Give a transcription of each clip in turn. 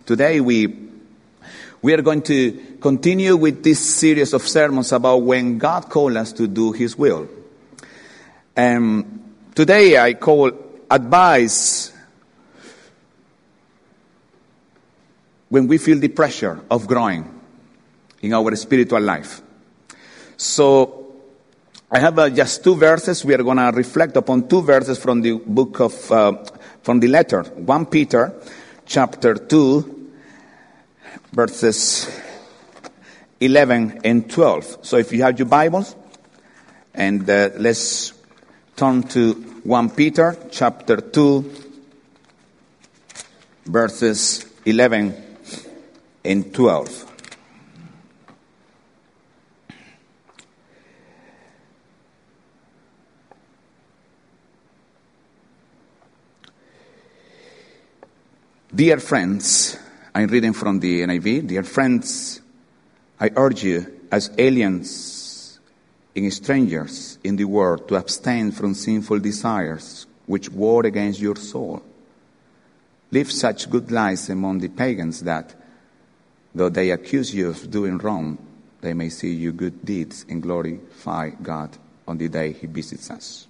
Today we are going to continue with this series of sermons about when God called us to do His will. Today I call advice when we feel the pressure of growing in our spiritual life. So I have just two verses. We are going to reflect upon two verses from the book of, from the letter, 1 Peter chapter 2, verses 11 and 12. So if you have your Bibles, and let's turn to 1 Peter chapter 2, verses 11 and 12. Dear friends, I'm reading from the NIV. Dear friends, I urge you as aliens and strangers in the world to abstain from sinful desires which war against your soul. Live such good lives among the pagans that, though they accuse you of doing wrong, they may see your good deeds and glorify God on the day He visits us.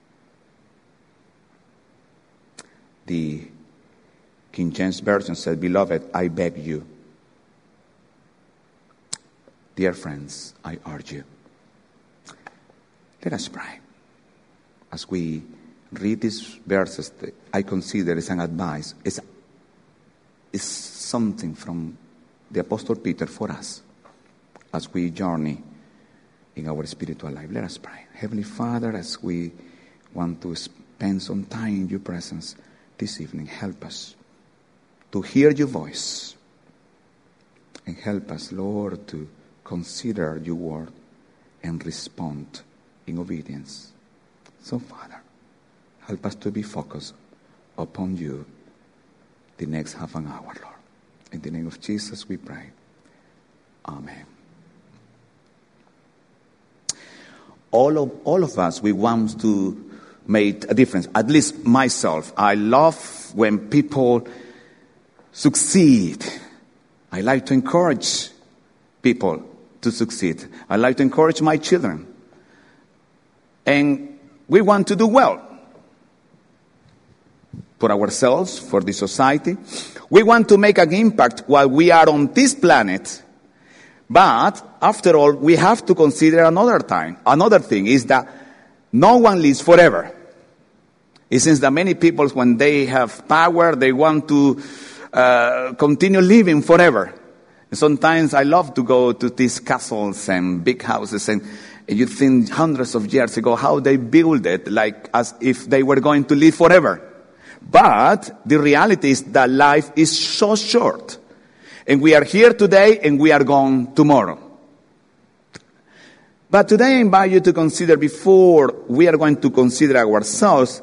The King James Version said, Beloved, I beg you. Dear friends, I urge you. Let us pray. As we read these verses, I consider as an advice, it's something from the Apostle Peter for us as we journey in our spiritual life. Let us pray. Heavenly Father, as we want to spend some time in your presence this evening, help us to hear your voice, and help us, Lord, to consider your word and respond in obedience. So, Father, help us to be focused upon you the next half an hour, Lord. In the name of Jesus we pray. Amen. All of us, we want to make a difference. At least myself. I love when people succeed. I like to encourage people to succeed. I like to encourage my children. And we want to do well for ourselves, for the society. We want to make an impact while we are on this planet. But after all, we have to consider another thing is that no one lives forever. It seems that many people, when they have power, they want to continue living forever. And sometimes I love to go to these castles and big houses, and you think hundreds of years ago how they built it, like as if they were going to live forever. But the reality is that life is so short, and we are here today and we are gone tomorrow. But today I invite you to consider, before we are going to consider ourselves,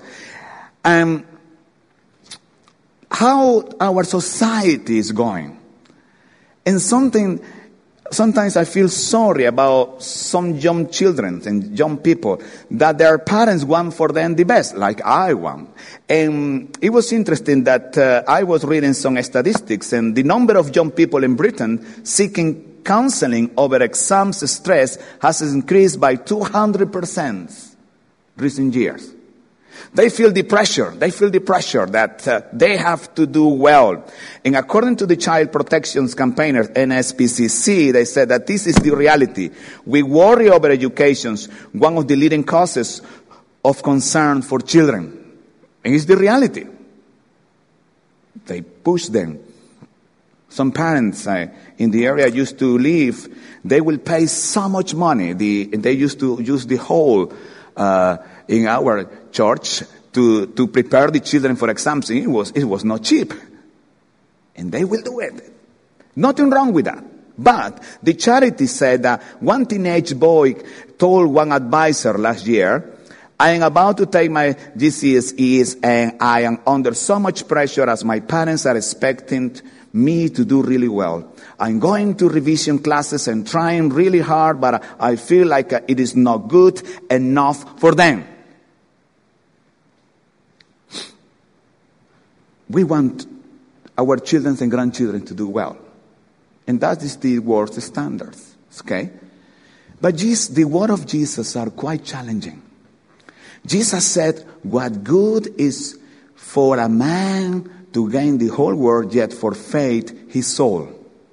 how our society is going. And sometimes I feel sorry about some young children and young people that their parents want for them the best, like I want. And it was interesting that I was reading some statistics, and the number of young people in Britain seeking counseling over exams stress has increased by 200% recent years. They feel the pressure that they have to do well. And according to the Child Protection Campaigners, NSPCC, they said that this is the reality. We worry over education, one of the leading causes of concern for children. And it's the reality. They push them. Some parents in the area I used to live, they will pay so much money. They used to use the hall in our church to prepare the children for exams. It was not cheap. And they will do it. Nothing wrong with that. But the charity said that one teenage boy told one advisor last year, I am about to take my GCSEs and I am under so much pressure as my parents are expecting me to do really well. I'm going to revision classes and trying really hard, but I feel like it is not good enough for them. We want our children and grandchildren to do well. And that is the world's standards, okay? But the word of Jesus are quite challenging. Jesus said, what good is for a man to gain the whole world, yet forfeit his soul?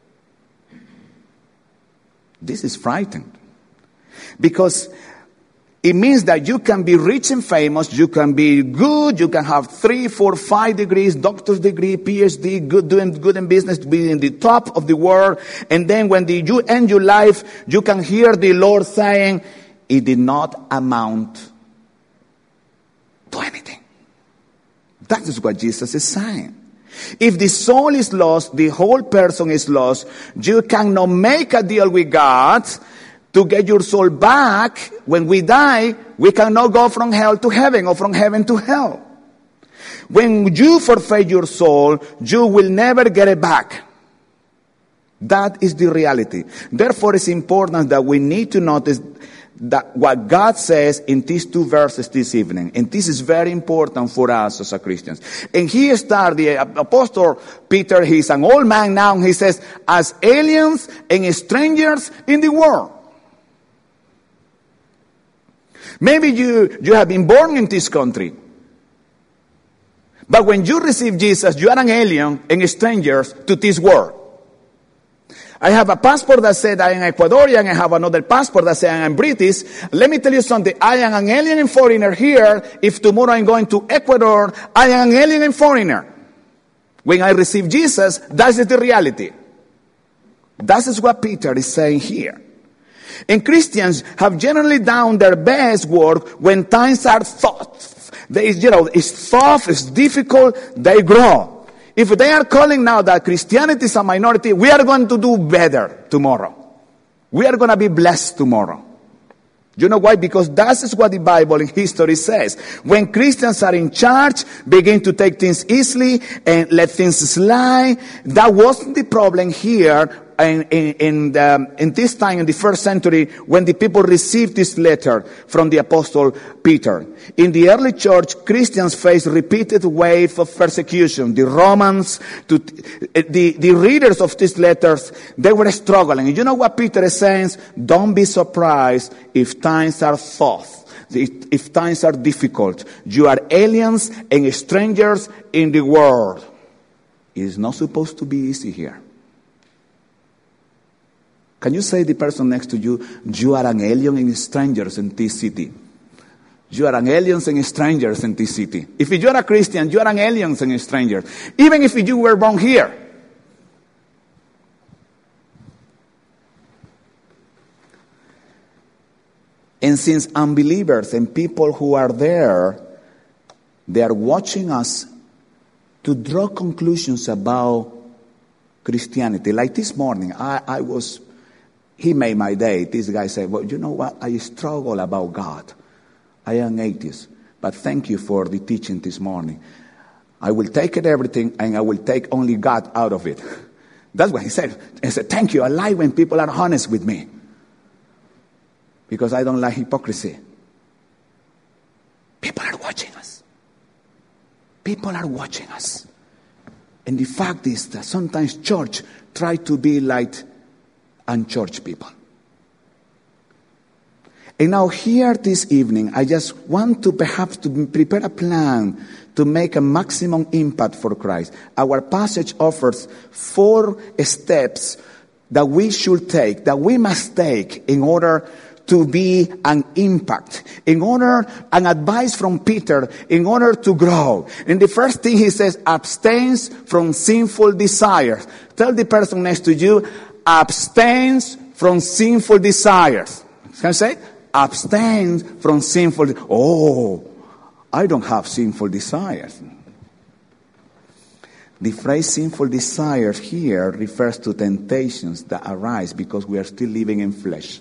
This is frightening. Because it means that you can be rich and famous, you can be good, you can have 3, 4, 5 degrees, doctor's degree, PhD, doing good in business, be in the top of the world. And then when you end your life, you can hear the Lord saying, it did not amount to anything. That is what Jesus is saying. If the soul is lost, the whole person is lost. You cannot make a deal with God to get your soul back. When we die, we cannot go from hell to heaven or from heaven to hell. When you forfeit your soul, you will never get it back. That is the reality. Therefore, it's important that we need to notice that what God says in these 2 verses this evening. And this is very important for us as Christians. And he started, the Apostle Peter, he's an old man now, and he says, as aliens and strangers in the world. Maybe you have been born in this country. But when you receive Jesus, you are an alien and stranger to this world. I have a passport that said I am Ecuadorian. I have another passport that says I am British. Let me tell you something. I am an alien and foreigner here. If tomorrow I'm going to Ecuador, I am an alien and foreigner. When I receive Jesus, that is the reality. That is what Peter is saying here. And Christians have generally done their best work when times are tough. It's tough, it's difficult, they grow. If they are calling now that Christianity is a minority, we are going to do better tomorrow. We are going to be blessed tomorrow. You know why? Because that is what the Bible in history says. When Christians are in charge, begin to take things easily and let things slide. That wasn't the problem here in this time, in the first century, when the people received this letter from the Apostle Peter. In the early church, Christians faced repeated wave of persecution. The Romans, the readers of these letters, they were struggling. And you know what Peter is saying? Don't be surprised if times are tough, if times are difficult. You are aliens and strangers in the world. It is not supposed to be easy here. Can you say to the person next to you, you are an alien and strangers in this city? You are an aliens and strangers in this city. If you are a Christian, you are an aliens and strangers. Even if you were born here. And since unbelievers and people who are there, they are watching us to draw conclusions about Christianity. Like this morning, he made my day. This guy said, well, you know what? I struggle about God. I am atheist. But thank you for the teaching this morning. I will take it everything and I will take only God out of it. That's what he said. He said, thank you. I like when people are honest with me. Because I don't like hypocrisy. People are watching us. People are watching us. And the fact is that sometimes church try to be like unchurched people. And now here this evening, I just want to perhaps to prepare a plan to make a maximum impact for Christ. Our passage offers 4 steps that we should take, that we must take in order to be an impact, an advice from Peter, in order to grow. And the first thing he says, abstains from sinful desires. Tell the person next to you, abstains from sinful desires. Can you say? Abstains from sinful. Oh, I don't have sinful desires. The phrase sinful desires here refers to temptations that arise because we are still living in flesh.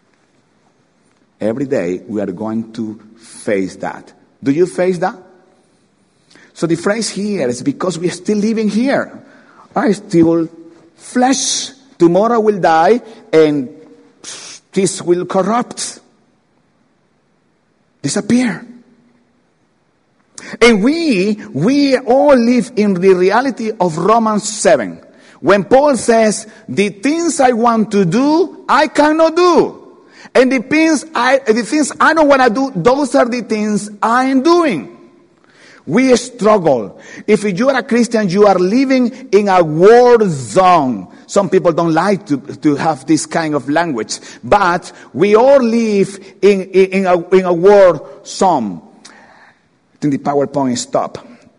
Every day we are going to face that. Do you face that? So the phrase here is because we are still living here. I still flesh. Tomorrow will die and this will corrupt. Disappear. And we all live in the reality of Romans 7. When Paul says, the things I want to do, I cannot do. And the things I don't want to do, those are the things I am doing. We struggle. If you are a Christian, you are living in a war zone. Some people don't like to have this kind of language, but we all live in a war zone. I think the PowerPoint stopped.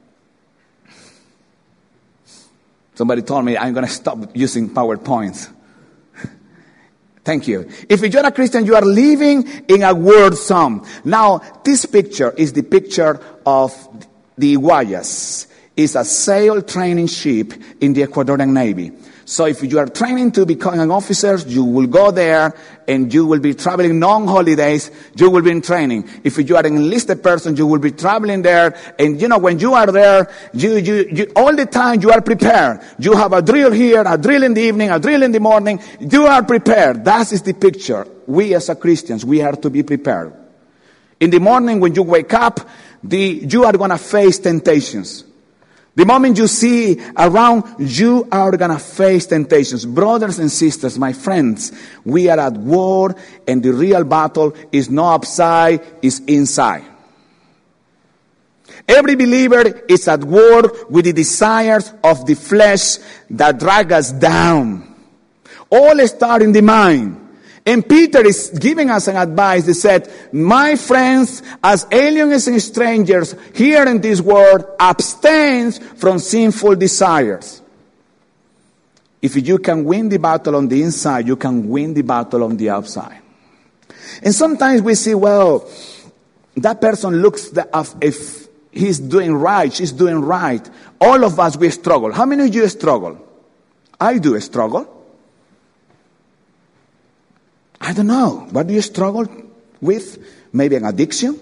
Somebody told me I'm going to stop using PowerPoints. Thank you. If you're a Christian, you are living in a war zone. Now, this picture is the picture of the Guayas. It's a sail training ship in the Ecuadorian Navy. So if you are training to become an officer, you will go there and you will be traveling long holidays. You will be in training. If you are an enlisted person, you will be traveling there. And when you are there, you all the time you are prepared. You have a drill here, a drill in the evening, a drill in the morning. You are prepared. That is the picture. We as a Christians, we are to be prepared. In the morning when you wake up, you are going to face temptations. The moment you see around, you are going to face temptations. Brothers and sisters, my friends, we are at war, and the real battle is not outside, it's inside. Every believer is at war with the desires of the flesh that drag us down. All start in the mind. And Peter is giving us an advice. He said, my friends, as aliens and strangers here in this world, abstain from sinful desires. If you can win the battle on the inside, you can win the battle on the outside. And sometimes we see, well, that person looks as if he's doing right, she's doing right. All of us, we struggle. How many of you struggle? I do struggle. I don't know. What do you struggle with? Maybe an addiction?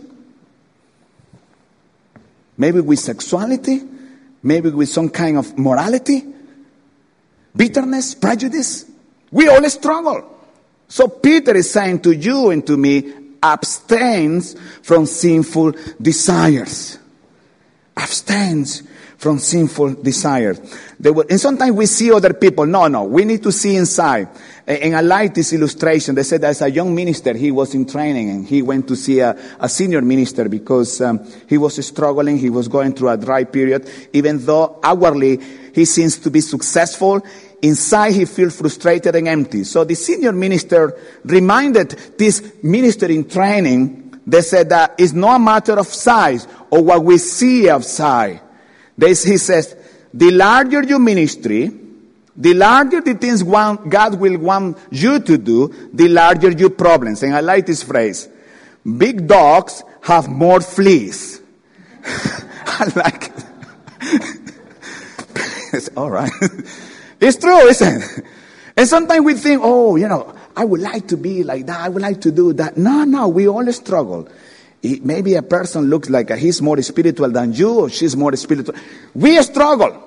Maybe with sexuality? Maybe with some kind of morality? Bitterness? Prejudice? We all struggle. So Peter is saying to you and to me, abstain from sinful desires. Abstain from sinful desires. And sometimes we see other people. No, we need to see inside. And I like this illustration. They said as a young minister, he was in training and he went to see a senior minister because he was struggling. He was going through a dry period. Even though outwardly he seems to be successful, inside he feels frustrated and empty. So the senior minister reminded this minister in training. They said that it's not a matter of size or what we see outside. He says, the larger your ministry, the larger the things God will want you to do, the larger your problems. And I like this phrase. Big dogs have more fleas. I like it. It's all right. It's true, isn't it? And sometimes we think, I would like to be like that. I would like to do that. No, we all struggle. Maybe a person looks like he's more spiritual than you or she's more spiritual. We struggle.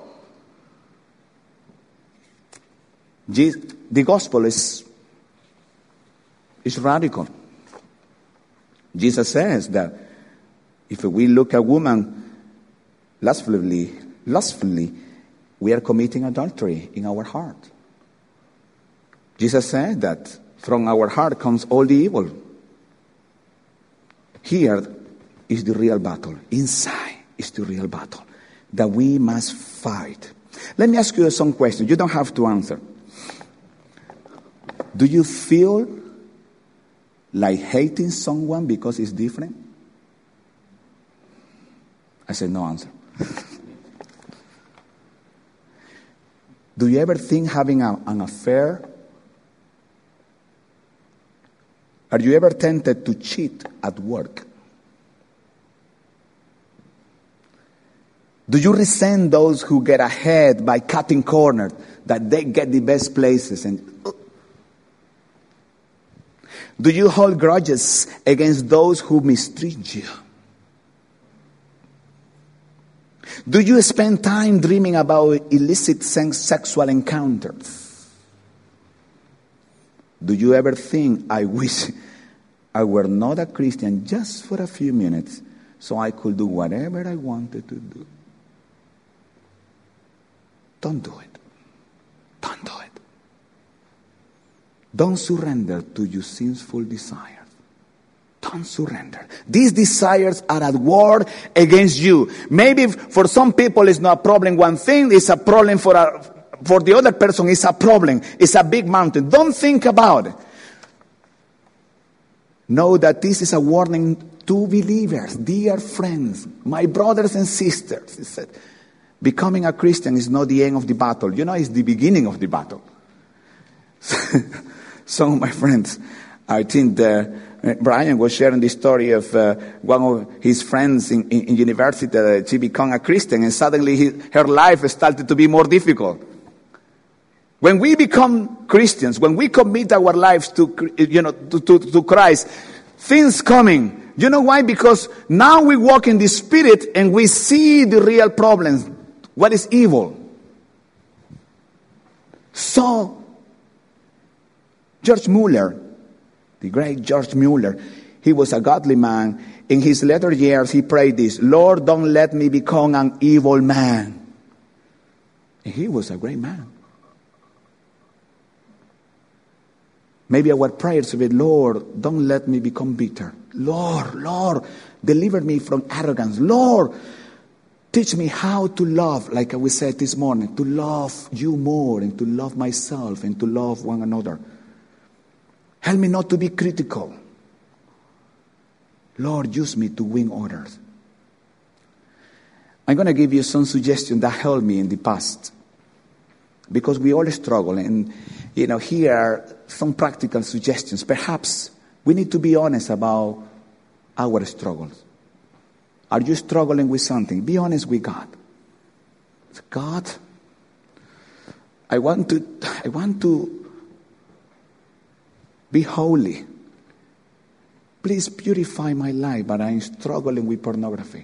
The gospel is radical. Jesus says that if we look at a woman lustfully, we are committing adultery in our heart. Jesus said that from our heart comes all the evil. Here is the real battle. Inside is the real battle that we must fight. Let me ask you some questions. You don't have to answer. Do you feel like hating someone because it's different? I said no answer. Do you ever think having an affair? Are you ever tempted to cheat at work? Do you resent those who get ahead by cutting corners, that they get the best places? Do you hold grudges against those who mistreat you? Do you spend time dreaming about illicit sexual encounters? Do you ever think, I wish I were not a Christian just for a few minutes so I could do whatever I wanted to do. Don't do it. Don't do it. Don't surrender to your sinful desires. Don't surrender. These desires are at war against you. Maybe for some people it's not a problem. One thing is a problem for the other person. It's a problem. It's a big mountain. Don't think about it. Know that this is a warning to believers, dear friends, my brothers and sisters. He said, becoming a Christian is not the end of the battle. You know, it's the beginning of the battle. So, my friends, I think Brian was sharing the story of one of his friends in university that she became a Christian, and suddenly her life started to be more difficult. When we become Christians, when we commit our lives to Christ, things coming. You know why? Because now we walk in the Spirit and we see the real problems. What is evil? So, George Mueller, the great George Mueller, he was a godly man. In his later years, he prayed this: Lord, don't let me become an evil man. And he was a great man. Maybe our prayers will be, Lord, don't let me become bitter. Lord, deliver me from arrogance. Lord, teach me how to love, like we said this morning, to love you more and to love myself and to love one another. Help me not to be critical. Lord, use me to win others. I'm going to give you some suggestions that helped me in the past. Because we all struggle, and here are some practical suggestions. Perhaps we need to be honest about our struggles. Are you struggling with something? Be honest with God. God, I want to be holy. Please purify my life, but I'm struggling with pornography.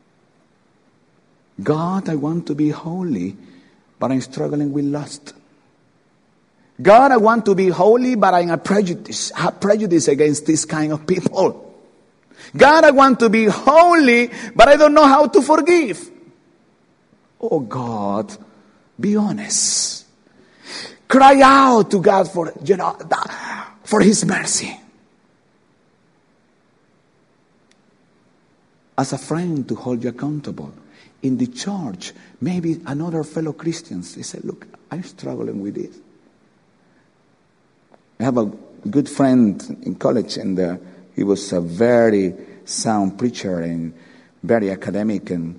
God, I want to be holy, but I'm struggling with lust. God, I want to be holy, but I have prejudice against this kind of people. God, I want to be holy, but I don't know how to forgive. Oh God, be honest. Cry out to God for His mercy. As a friend to hold you accountable. In the church, maybe another fellow Christians, they say, look, I'm struggling with this. I have a good friend in college, and he was a very sound preacher and very academic, and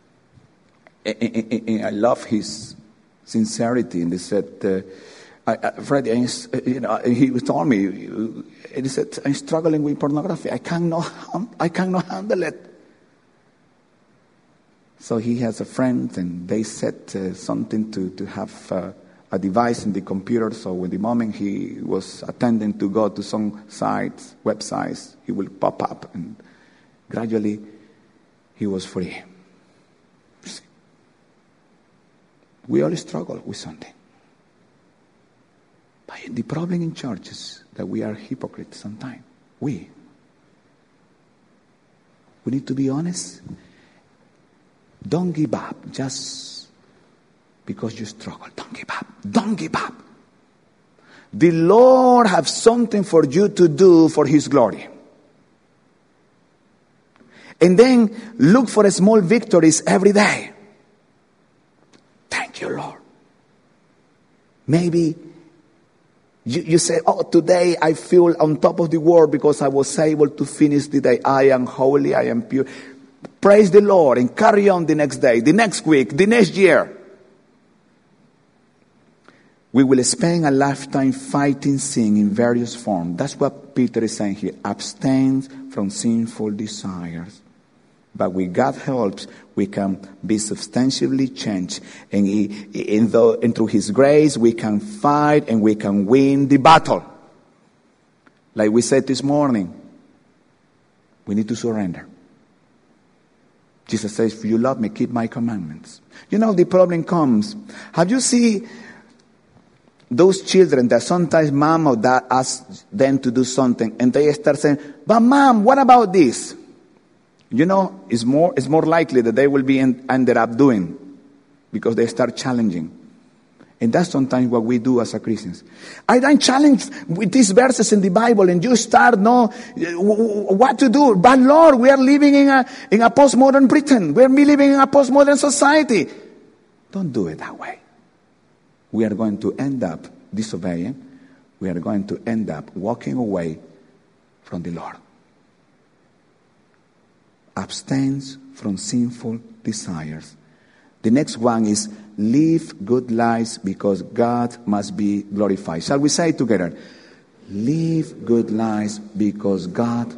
I love his sincerity. And he said, Freddie, he told me, he said, I'm struggling with pornography. I cannot handle it. So he has a friend, and they set something to have a device in the computer, so when the moment he was attending to go to some sites, websites, he will pop up, and gradually he was free. We all struggle with something. But the problem in church is that we are hypocrites sometimes. We need to be honest. Don't give up just because you struggle. Don't give up. Don't give up. The Lord has something for you to do for His glory. And then look for small victories every day. Thank you, Lord. Maybe you say, oh, today I feel on top of the world because I was able to finish the day. I am holy, I am pure. Praise the Lord and carry on the next day, the next week, the next year. We will spend a lifetime fighting sin in various forms. That's what Peter is saying here. Abstain from sinful desires. But with God's help, we can be substantially changed. And through His grace, we can fight and we can win the battle. Like we said this morning, we need to surrender. Jesus says, if you love me, keep my commandments. The problem comes. Have you seen those children that sometimes mom or dad asks them to do something and they start saying, but mom, what about this? it's more likely that they will be ended up doing, because they start challenging. And that's sometimes what we do as a Christians. I'm challenged with these verses in the Bible, and you start know what to do. But Lord, we are living in a postmodern Britain. We are living in a postmodern society. Don't do it that way. We are going to end up disobeying. We are going to end up walking away from the Lord. Abstain from sinful desires. The next one is live good lives because God must be glorified. Shall we say it together? Live good lives because God.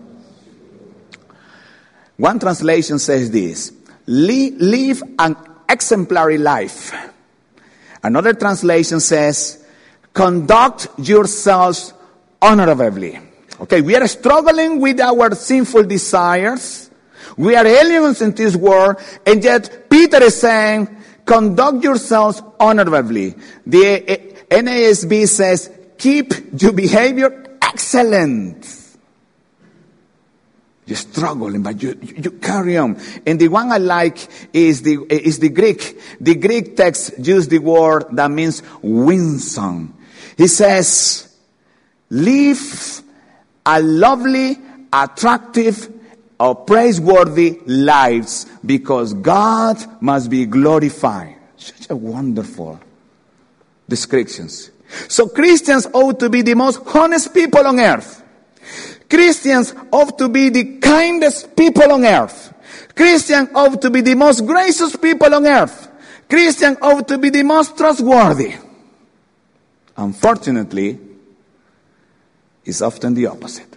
One translation says this: live an exemplary life. Another translation says, conduct yourselves honorably. Okay, we are struggling with our sinful desires. We are aliens in this world, and yet Peter is saying, conduct yourselves honorably. The NASB says, keep your behavior excellent. You're struggling, but you carry on. And the one I like is the Greek. The Greek text uses the word that means winsome. He says, live a lovely, attractive, or praiseworthy lives because God must be glorified. Such a wonderful descriptions. So Christians ought to be the most honest people on earth. Christians ought to be the kindest people on earth. Christians ought to be the most gracious people on earth. Christians ought to be the most trustworthy. Unfortunately, it's often the opposite.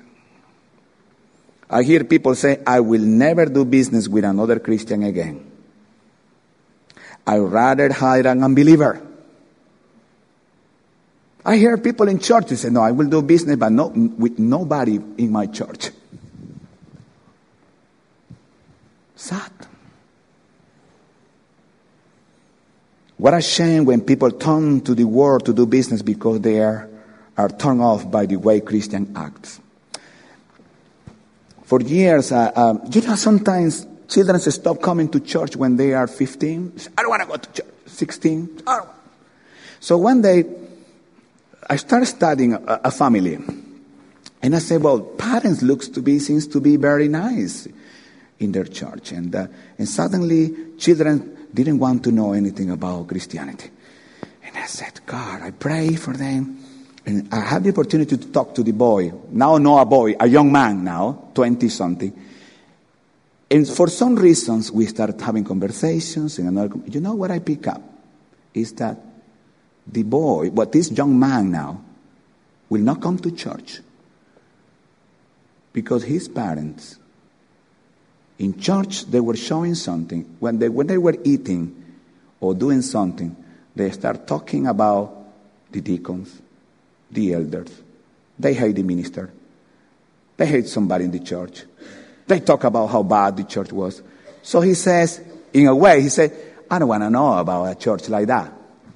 I hear people say, I will never do business with another Christian again. I'd rather hire an unbeliever. I hear people in churches say, no, I will do business, but not with nobody in my church. Sad. What a shame when people turn to the world to do business because they are turned off by the way Christian acts. For years, sometimes children stop coming to church when they are 15. I don't want to go to church. 16. So one day, I started studying a family. And I said, well, parents seems to be very nice in their church. And suddenly, children didn't want to know anything about Christianity. And I said, God, I pray for them. And I had the opportunity to talk to the boy. Now not a boy, a young man now, 20-something. And for some reasons, we started having conversations. And you know what I pick up? Is that the boy, this young man now, will not come to church. Because his parents, in church, they were showing something. When they were eating or doing something, they start talking about the deacons, the elders. They hate the minister. They hate somebody in the church. They talk about how bad the church was. So he says, in a way, I don't want to know about a church like that.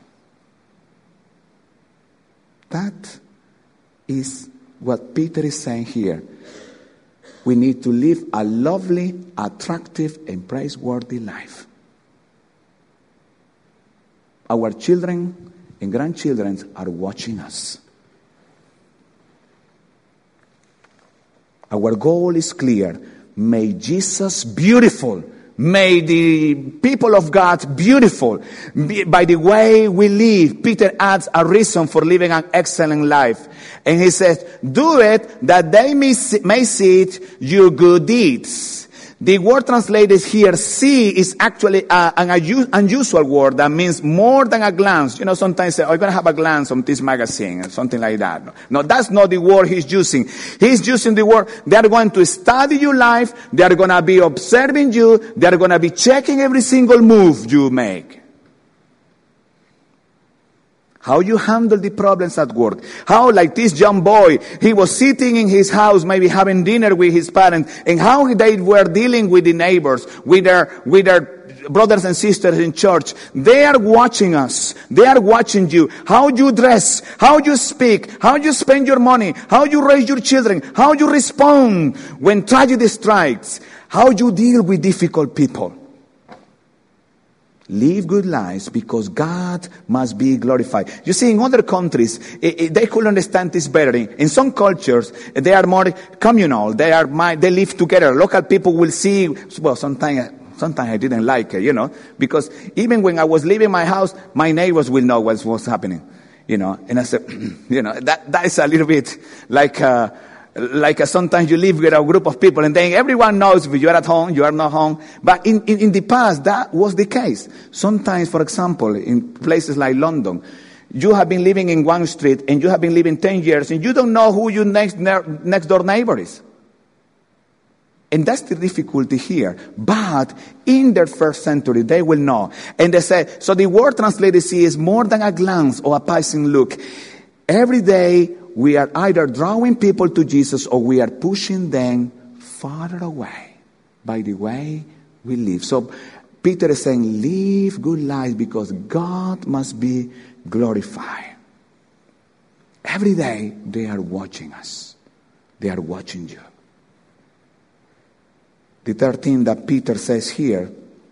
That is what Peter is saying here. We need to live a lovely, attractive, and praiseworthy life. Our children and grandchildren are watching us. Our goal is clear. May Jesus beautiful. May the people of God beautiful. By the way we live, Peter adds a reason for living an excellent life. And he says, do it that they may see it, your good deeds. The word translated here, see, is actually an unusual word that means more than a glance. You know, sometimes say, I'm going to have a glance on this magazine, or something like that. No, that's not the word he's using. He's using the word, they are going to study your life, they are going to be observing you, they are going to be checking every single move you make. How you handle the problems at work. How, like this young boy, he was sitting in his house, maybe having dinner with his parents, and how they were dealing with the neighbors, with their brothers and sisters in church, they are watching us. They are watching you. How you dress, how you speak, how you spend your money, how you raise your children, how you respond when tragedy strikes, how you deal with difficult people. Live good lives because God must be glorified. You see, in other countries, they could understand this better. In some cultures, they are more communal. They live together. Local people will see. Well, sometimes I didn't like it, because even when I was leaving my house, my neighbors will know what's happening, And I said, that is a little bit like sometimes you live with a group of people and then everyone knows if you are at home, you are not home. But in the past, that was the case. Sometimes, for example, in places like London, you have been living in one street and you have been living 10 years and you don't know who your next door neighbor is. And that's the difficulty here. But in the first century, they will know. And they say, so the word translated here is more than a glance or a passing look. Every day, we are either drawing people to Jesus or we are pushing them farther away by the way we live. So Peter is saying, live good lives because God must be glorified. Every day they are watching us. They are watching you. The third thing that Peter says here,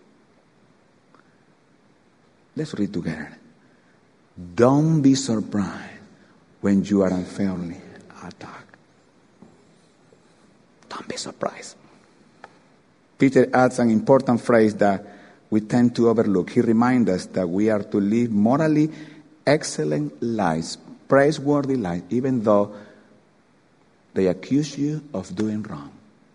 let's read together. Don't be surprised when you are unfairly attacked. Don't be surprised. Peter adds an important phrase that we tend to overlook. He reminds us that we are to live morally excellent lives, praiseworthy lives, even though they accuse you of doing wrong.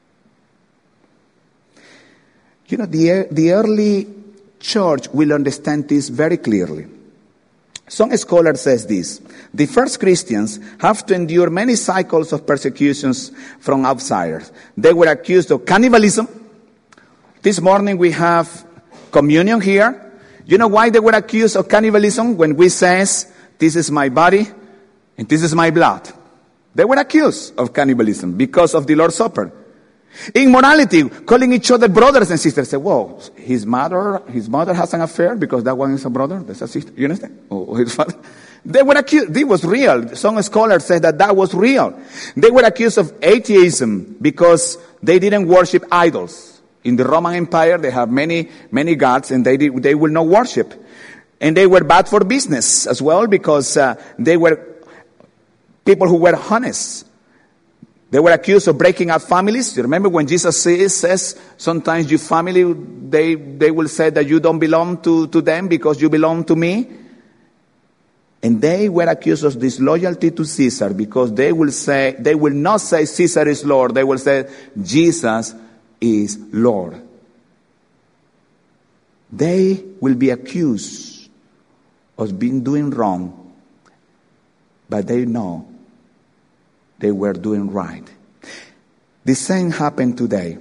The early church will understand this very clearly. Some scholars says this: the first Christians have to endure many cycles of persecutions from outsiders. They were accused of cannibalism. This morning we have communion here. You know why they were accused of cannibalism? When we says, this is my body and this is my blood. They were accused of cannibalism because of the Lord's Supper. Immorality, calling each other brothers and sisters. Say, whoa, his mother has an affair because that one is a brother, that's a sister. You understand? Or his father. They were accused. It was real. Some scholars say that was real. They were accused of atheism because they didn't worship idols. In the Roman Empire, they have many gods, and they will not worship. And they were bad for business as well because they were people who were honest. They were accused of breaking up families. You remember when Jesus says sometimes your family, they will say that you don't belong to them because you belong to me. And they were accused of disloyalty to Caesar because they will not say Caesar is Lord. They will say Jesus is Lord. They will be accused of doing wrong, but they know they were doing right. The same happened today.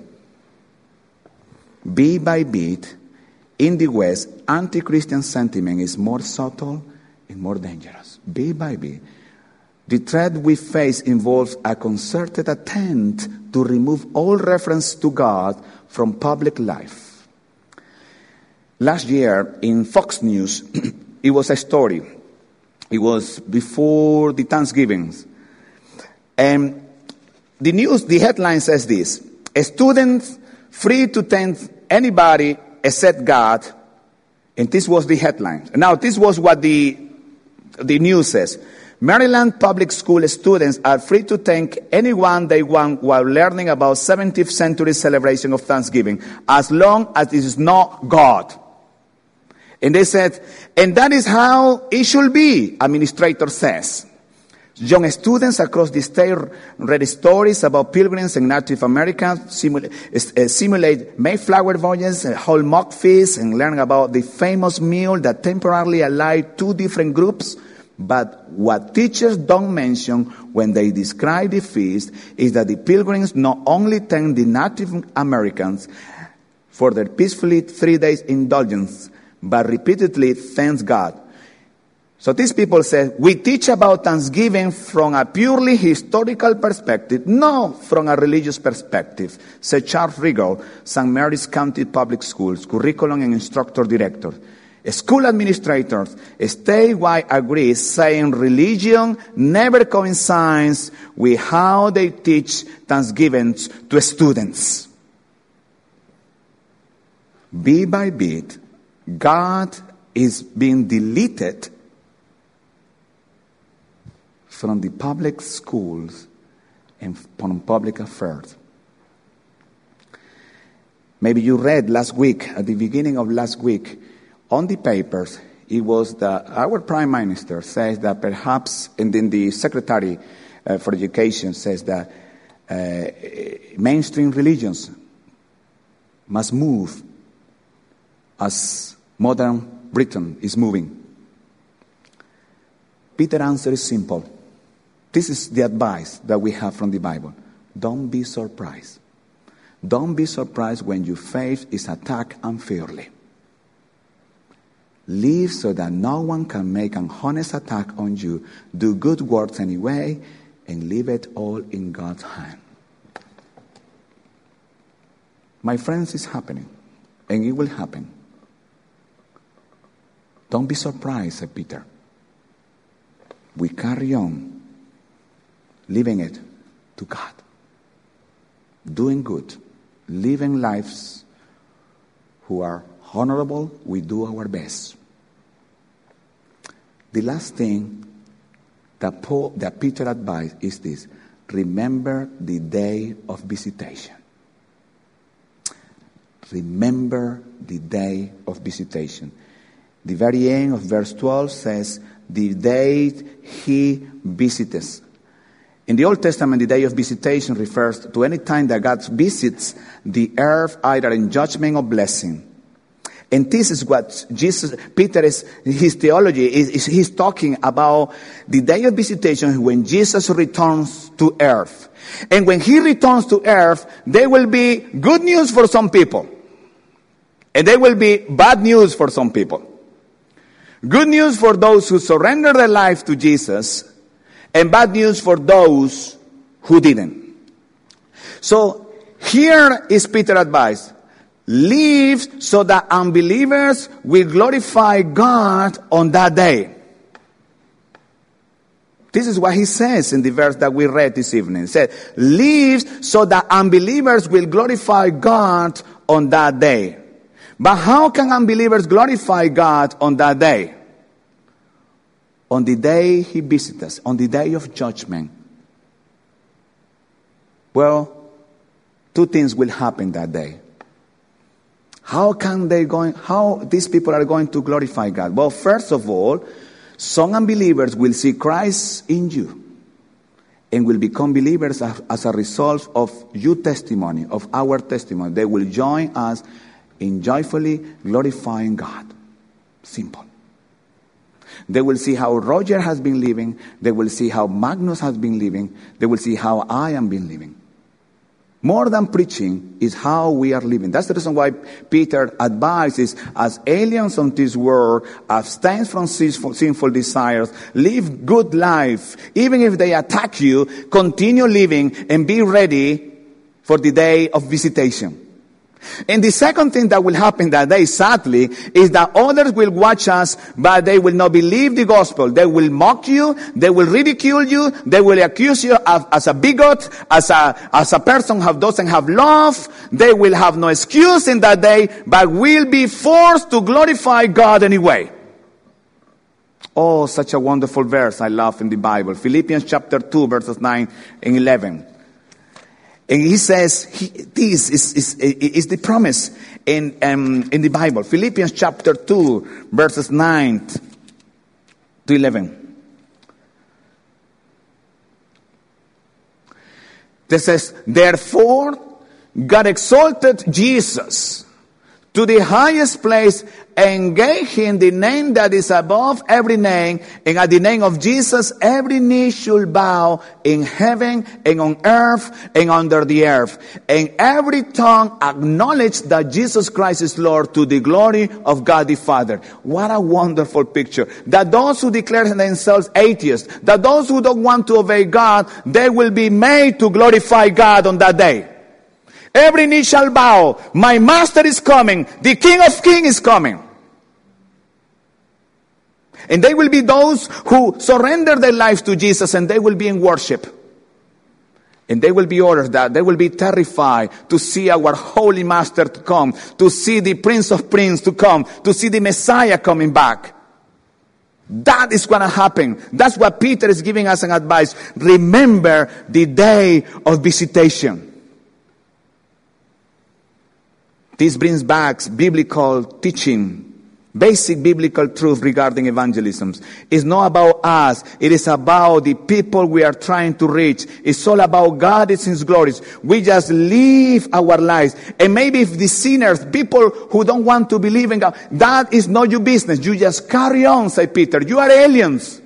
Bit by bit, in the West, anti-Christian sentiment is more subtle and more dangerous. Bit by bit. The threat we face involves a concerted attempt to remove all reference to God from public life. Last year, in Fox News, it was a story. It was before the Thanksgivings. And the headline says this: a student free to tempt anybody except God. And this was the headline. Now, this was what the news says. Maryland public school students are free to thank anyone they want while learning about 17th century celebration of Thanksgiving, as long as it is not God. And they said, and that is how it should be, administrator says. Young students across the state read stories about pilgrims in Native America, simulate Mayflower voyages, hold mock feasts, and learn about the famous meal that temporarily allied two different groups. But what teachers don't mention when they describe the feast is that the pilgrims not only thank the Native Americans for their peacefully 3 days indulgence, but repeatedly thanks God. So these people said, we teach about Thanksgiving from a purely historical perspective, not from a religious perspective, said Charles Riggle, St. Mary's County Public Schools, curriculum and instructor director. School administrators statewide agree, saying religion never coincides with how they teach Thanksgiving to students. Bit by bit, God is being deleted from the public schools and from public affairs. Maybe you read last week, at the beginning of last week, on the papers, it was that our Prime Minister says that perhaps, and then the Secretary for Education says that mainstream religions must move as modern Britain is moving. Peter's answer is simple. This is the advice that we have from the Bible. Don't be surprised. Don't be surprised when your faith is attacked unfairly. Live so that no one can make an honest attack on you. Do good works anyway, and leave it all in God's hand. My friends, it's happening, and it will happen. Don't be surprised, said Peter. We carry on living it to God. Doing good. Living lives who are honorable. We do our best. The last thing that Peter advised is this. Remember the day of visitation. Remember the day of visitation. The very end of verse 12 says, the day he visited us. In the Old Testament, the day of visitation refers to any time that God visits the earth, either in judgment or blessing. And this is what his theology is. He's talking about the day of visitation when Jesus returns to earth. And when he returns to earth, there will be good news for some people. And there will be bad news for some people. Good news for those who surrender their life to Jesus, and bad news for those who didn't. So here is Peter's advice. Live so that unbelievers will glorify God on that day. This is what he says in the verse that we read this evening. He said, live so that unbelievers will glorify God on that day. But how can unbelievers glorify God on that day? On the day he visits us, on the day of judgment. Well, two things will happen that day. How these people are going to glorify God? Well, first of all, some unbelievers will see Christ in you and will become believers as a result of your testimony, of our testimony. They will join us in joyfully glorifying God. Simple. They will see how Roger has been living. They will see how Magnus has been living. They will see how I am been living. More than preaching is how we are living. That's the reason why Peter advises, as aliens on this world, abstain from sinful desires, live good life. Even if they attack you, continue living and be ready for the day of visitation. And the second thing that will happen that day, sadly, is that others will watch us, but they will not believe the gospel. They will mock you, they will ridicule you, they will accuse you as a bigot, as a person who doesn't have love. They will have no excuse in that day, but will be forced to glorify God anyway. Oh, such a wonderful verse I love in the Bible. Philippians chapter 2, verses 9 and 11. And he says, this is the promise in the Bible. Philippians chapter 2, verses 9 to 11. It says, therefore, God exalted Jesus to the highest place and gave him the name that is above every name, and at the name of Jesus every knee should bow in heaven and on earth and under the earth, and every tongue acknowledge that Jesus Christ is Lord, to the glory of God the Father. What a wonderful picture. That those who declare themselves atheists, that those who don't want to obey God, they will be made to glorify God on that day. Every knee shall bow. My master is coming. The King of Kings is coming. And they will be those who surrender their lives to Jesus, and they will be in worship. And they will be ordered that. They will be terrified to see our Holy Master to come, to see the Prince of Princes to come, to see the Messiah coming back. That is going to happen. That's what Peter is giving us an advice. Remember the day of visitation. This brings back biblical teaching, basic biblical truth regarding evangelism. It's not about us. It is about the people we are trying to reach. It's all about God and His glories. We just live our lives. And maybe if the sinners, people who don't want to believe in God, that is not your business. You just carry on, said Peter. You are aliens.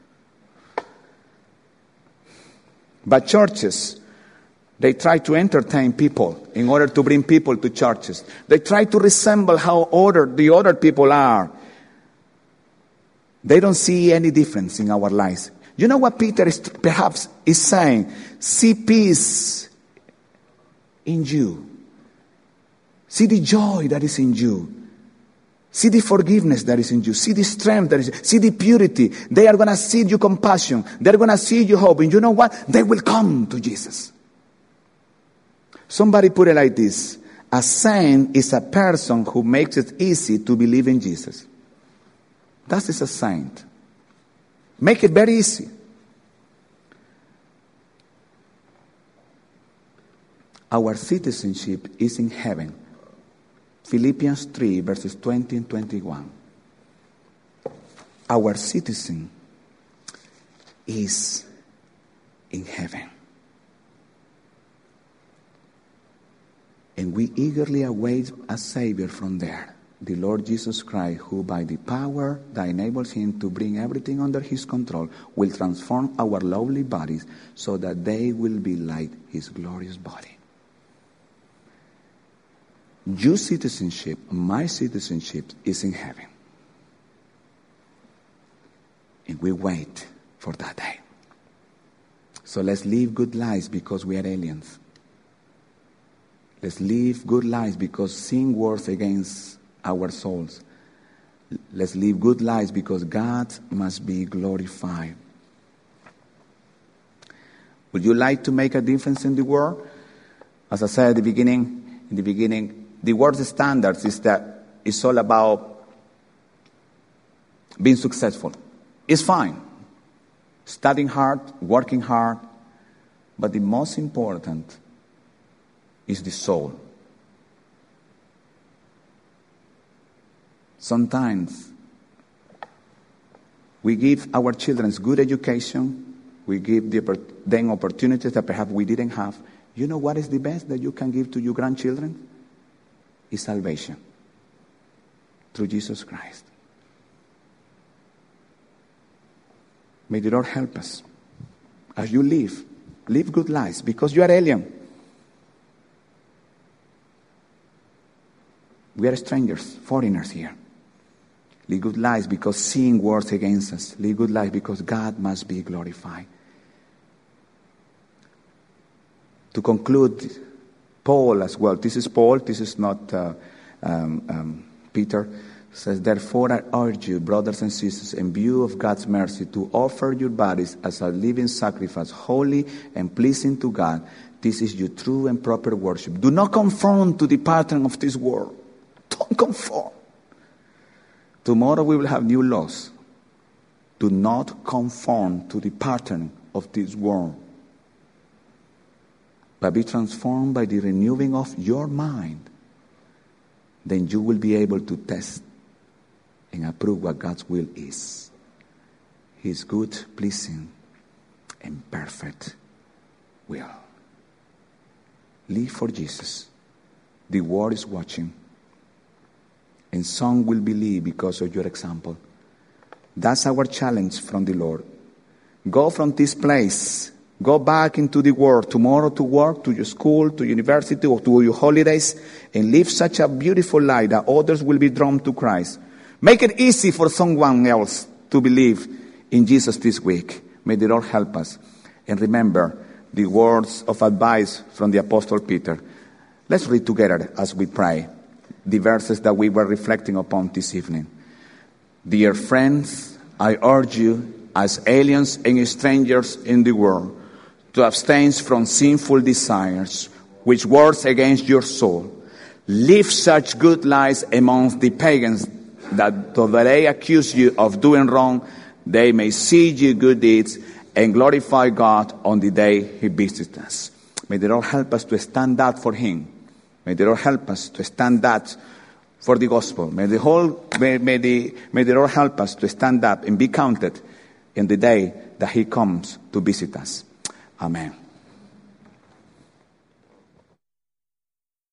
But churches, they try to entertain people in order to bring people to churches. They try to resemble how the other people are. They don't see any difference in our lives. You know what Peter is perhaps is saying? See peace in you. See the joy that is in you. See the forgiveness that is in you. See the strength that is. See the purity. They are going to see your compassion. They're going to see your hope. And you know what? They will come to Jesus. Somebody put it like this. A saint is a person who makes it easy to believe in Jesus. That is a saint. Make it very easy. Our citizenship is in heaven. Philippians 3, verses 20 and 21. Our citizen is in heaven. And we eagerly await a Savior from there, the Lord Jesus Christ, who by the power that enables Him to bring everything under His control, will transform our lowly bodies so that they will be like His glorious body. Your citizenship, my citizenship, is in heaven. And we wait for that day. So let's live good lives because we are aliens. Let's live good lives because sin wars against our souls. Let's live good lives because God must be glorified. Would you like to make a difference in the world? As I said in the beginning, the world's standards is that it's all about being successful. It's fine. Studying hard, working hard, but the most important is the soul. Sometimes we give our children good education, we give them opportunities that perhaps we didn't have. You know what is the best that you can give to your grandchildren? Is salvation through Jesus Christ. May the Lord help us as you live good lives because you are alien. We are strangers, foreigners here. Live good lives because sin wars against us. Live good lives because God must be glorified. To conclude, Paul as well. This is Paul. This is not Peter. Says, therefore I urge you, brothers and sisters, in view of God's mercy, to offer your bodies as a living sacrifice, holy and pleasing to God. This is your true and proper worship. Do not conform to the pattern of this world. Don't conform. Tomorrow we will have new laws. Do not conform to the pattern of this world, but be transformed by the renewing of your mind. Then you will be able to test and approve what God's will is. His good, pleasing, and perfect will. Live for Jesus. The world is watching. and some will believe because of your example. That's our challenge from the Lord. Go from this place. Go back into the world tomorrow to work, to your school, to university, or to your holidays, and live such a beautiful life that others will be drawn to Christ. Make it easy for someone else to believe in Jesus this week. May the Lord help us. And remember the words of advice from the Apostle Peter. Let's read together as we pray the verses that we were reflecting upon this evening. Dear friends, I urge you as aliens and strangers in the world to abstain from sinful desires which work against your soul. Live such good lives amongst the pagans that though they accuse you of doing wrong, they may see your good deeds and glorify God on the day He visits us. May the Lord help us to stand up for Him. May the Lord help us to stand up for the gospel. May the Lord help us to stand up and be counted in the day that He comes to visit us. Amen.